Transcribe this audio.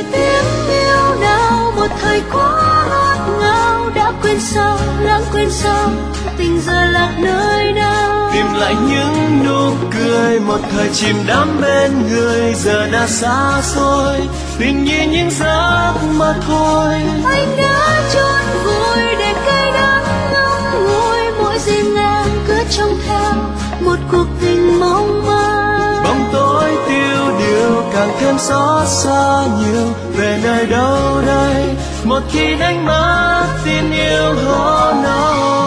lời tiếng yêu nào một thời quá ngọt ngào, đã quên sao, lãng quên sao, tình giờ lạc nơi nào. Tìm lại những nụ cười một thời chìm đắm bên người, giờ đã xa xôi, tình như những giấc mơ thôi. Anh đã chôn vùi để cay đắng ngậm ngùi, mỗi dịp ngang cứ trông theo một cuộc tình mong manh. Bóng tối tiêu điều càng thêm xót xa nhiều, về nơi đâu đây một khi đánh mất tin yêu hó nỗi.